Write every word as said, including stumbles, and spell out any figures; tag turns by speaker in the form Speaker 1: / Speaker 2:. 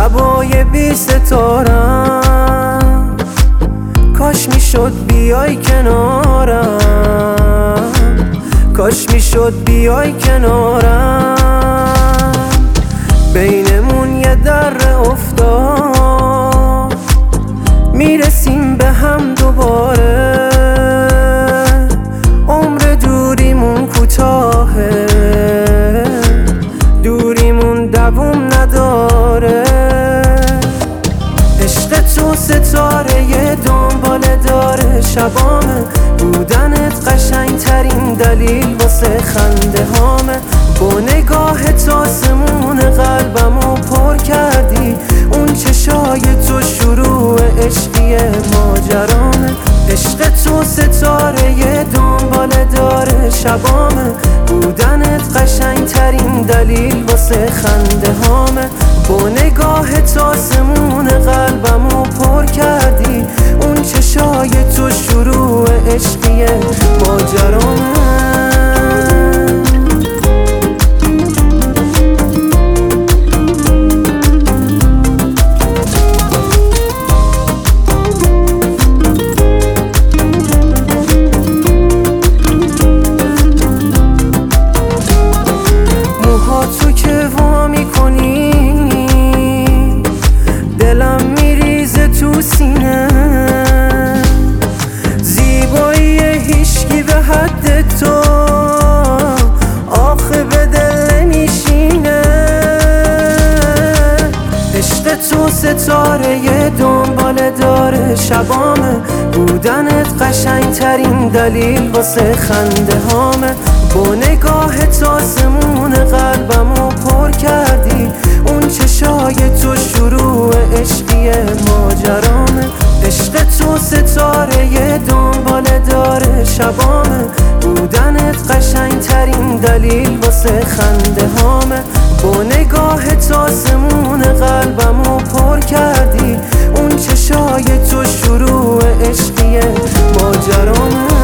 Speaker 1: شبای بی ستارم، کاش میشد بیای کنارم، کاش میشد بیای کنارم. بینمون یه در افتاد، میرسیم به هم دوباره. عمر دوریمون کوتاهه، دوریمون دووم نداره. عشق تو ستاره دنبال داره شبامه، بودنت قشنگ ترین دلیل واسه خنده هامه. با نگاه تو آسمون قلبمو پر کردی، اون چشای تو شروع عشقی ماجرامه. عشق تو ستاره دنبال داره شبامه، بودنت قشنگ ترین دلیل واسه خنده هامه. با نگاه تو آسمون قلبمو پر کردی، اون چشای تو شروع عشقی ماجرامه. تو که وا میکنی دلم میریزه تو سینه، زیبایی هیچکی به حد تو آخه به دل نمیشینه. عشق تو ستاره دنبال داره شبامه، بودنت قشنگ ترین دلیل واسه خنده هامه. با نگاه تو آسمون قلبمو پر کردی، اون چشای تو شروع عشقی ماجرامه. عشق تو ستاره دنبال داره شبامه، بودنت قشنگ ترین دلیل واسه خنده هامه. با نگاه تو آسمون قلبمو پر کردی، اون چشای تو شروع عشقی ماجرامه.